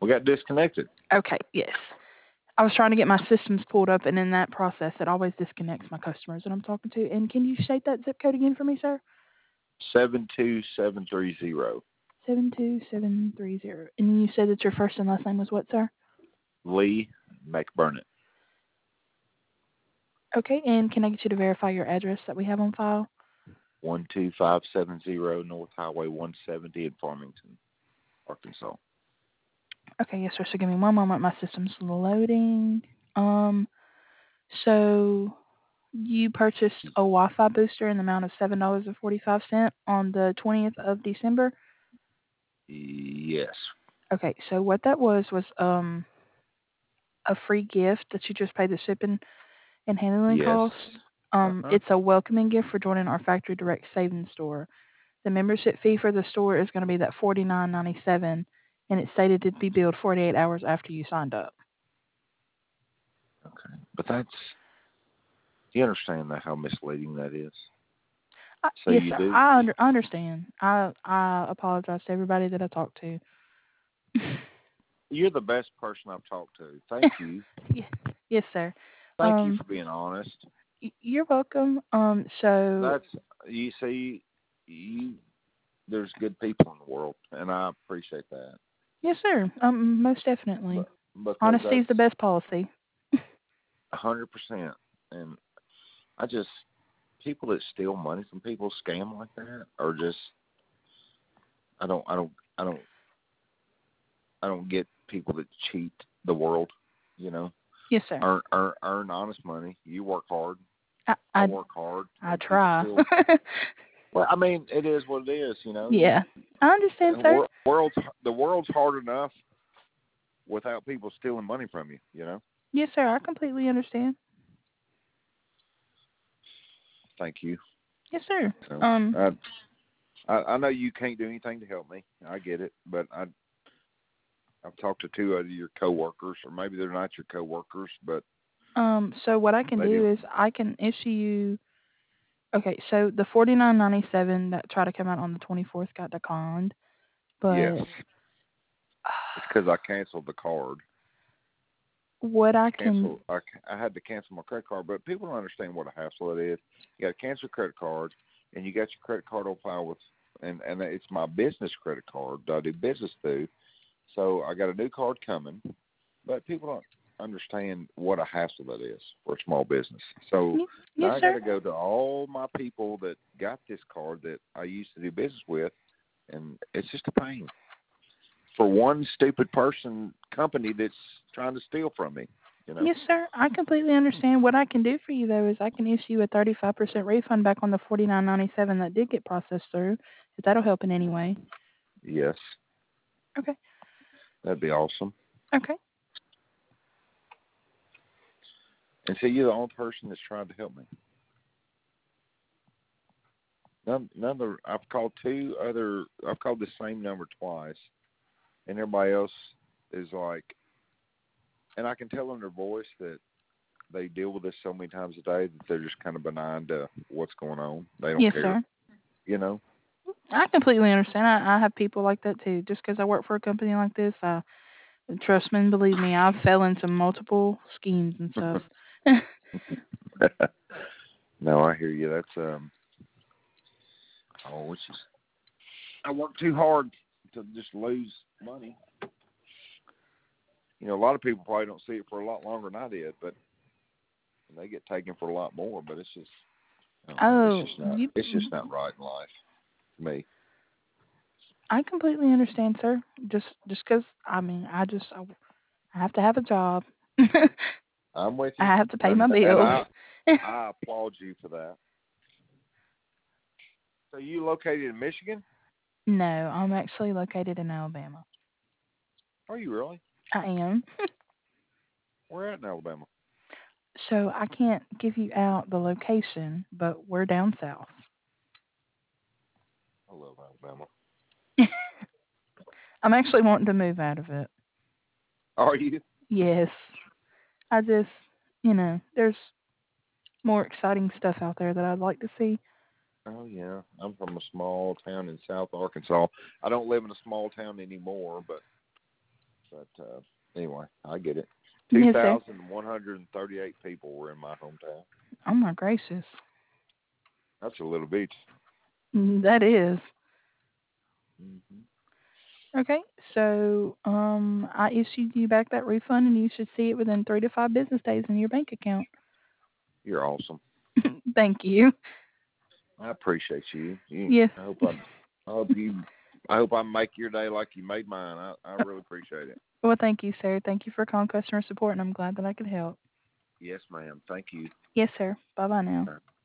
We got disconnected. Okay, yes. I was trying to get my systems pulled up, and in that process, it always disconnects my customers that I'm talking to. And can you state that zip code again for me, sir? 72730. 72730. And you said that your first and last name was what, sir? Lee McBurnett. Okay, and can I get you to verify your address that we have on file? 12570 North Highway 170 in Farmington, Arkansas. Okay, yes, sir. So give me one moment. My system's loading. So you purchased a Wi-Fi booster in the amount of $7.45 on the 20th of December. Yes. Okay, so what that was a free gift that you just paid the shipping and handling Yes. costs. Uh-huh. It's a welcoming gift for joining our factory direct savings store. The membership fee for the store is going to be that $49.97, and it's stated to be billed 48 hours after you signed up. Okay. But do you understand that how misleading that is? So Yes, you sir. do? I understand. I apologize to everybody that I talked to. You're the best person I've talked to. Thank you. Yes, sir. Thank you for being honest. You're welcome. So you see, there's good people in the world, and I appreciate that. yes, sir. Most definitely. Because Honesty is the best policy. 100%. And I just people that steal money from people, scam like that, are just I don't get people that cheat the world. You know. Yes, sir. Earn honest money. You work hard. I work hard. I try. Well, I mean, it is what it is. You know. Yeah, I understand, sir. The world's hard enough without people stealing money from you. You know. Yes, sir. I completely understand. Thank you. Yes, sir. So, I know you can't do anything to help me. I get it, but I've talked to two of your coworkers, or maybe they're not your coworkers, but so what I can do is I can issue you. Okay, so the $49.97 that tried to come out on the 24th got declined, but yes, it's because I canceled the card. What I had to cancel my credit card, but people don't understand what a hassle it is. You got to cancel your credit card, and you got your credit card on file with, and it's my business credit card that I do business through. So I got a new card coming, but people don't understand what a hassle that is for a small business. So now I got to go to all my people that got this card that I used to do business with, and it's just a pain for one stupid company that's trying to steal from me. You know? Yes, sir. I completely understand. What I can do for you though is I can issue you a 35% refund back on the $49.97 that did get processed through. If that'll help in any way. Yes. Okay. That'd be awesome. Okay. And see, you're the only person that's trying to help me. I've called I've called the same number twice, and everybody else is like, and I can tell in their voice that they deal with this so many times a day that they're just kind of benign to what's going on. They don't care. Sir. You know? I completely understand. I have people like that too. Just because I work for a company like this, trust me and believe me, I've fell into multiple schemes and stuff. No, I hear you. That's I work too hard to just lose money. You know, a lot of people probably don't see it for a lot longer than I did, but they get taken for a lot more. But it's just, it's just not right in life for me. I completely understand, sir. Just because I have to have a job. I'm with you. I have to pay my bills. I applaud you for that. So you located in Michigan? No, I'm actually located in Alabama. Are you really? I am. Where at in Alabama? So I can't give you out the location, but we're down south. I love Alabama. I'm actually wanting to move out of it. Are you? Yes. I just, there's more exciting stuff out there that I'd like to see. Oh, yeah. I'm from a small town in South Arkansas. I don't live in a small town anymore, but But anyway, I get it. Yes, sir. 2,138 people were in my hometown. Oh my gracious. That's a little bit. That is. Hmm. Okay, so I issued you back that refund, and you should see it within 3 to 5 business days in your bank account. You're awesome. Thank you. I appreciate you. Yes. I hope you. I hope I make your day like you made mine. I really appreciate it. Well, thank you, sir. Thank you for calling customer support, and I'm glad that I could help. Yes, ma'am. Thank you. Yes, sir. Bye bye now.